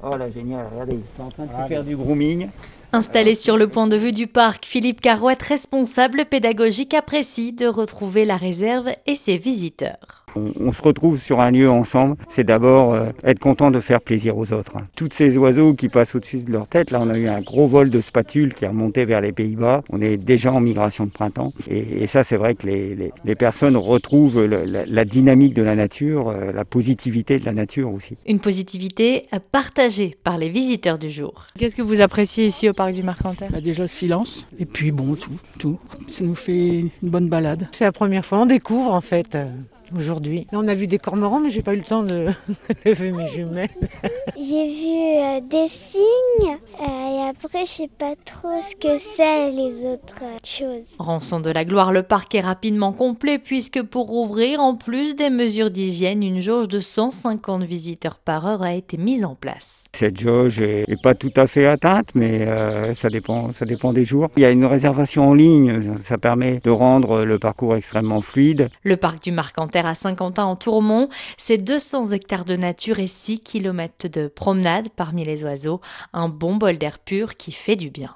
Oh là, génial, regardez, ils sont en train de se faire du grooming. Installé sur le point de vue du parc, Philippe Carouette, responsable pédagogique, apprécie de retrouver la réserve et ses visiteurs. On se retrouve sur un lieu ensemble, c'est d'abord être content de faire plaisir aux autres. Tous ces oiseaux qui passent au-dessus de leur tête, là on a eu un gros vol de spatules qui est remonté vers les Pays-Bas. On est déjà en migration de printemps et ça c'est vrai que les personnes retrouvent la dynamique de la nature, la positivité de la nature aussi. Une positivité partagée par les visiteurs du jour. Qu'est-ce que vous appréciez ici au parc du Marcanterre ? Déjà le silence et puis bon tout. Ça nous fait une bonne balade. C'est la première fois, on découvre en fait aujourd'hui. Là, on a vu des cormorans mais j'ai pas eu le temps de lever mes jumelles. J'ai vu des cygnes et après je sais pas trop ce que c'est les autres choses. Rançon de la gloire, le parc est rapidement complet puisque pour ouvrir, en plus des mesures d'hygiène, une jauge de 150 visiteurs par heure a été mise en place. Cette jauge est pas tout à fait atteinte, mais ça dépend des jours. Il y a une réservation en ligne, ça permet de rendre le parcours extrêmement fluide. Le parc du Marcanterre à Saint-Quentin-en-Tourmont, c'est 200 hectares de nature et 6 km de promenade parmi les oiseaux. Un bon bol d'air pur qui fait du bien.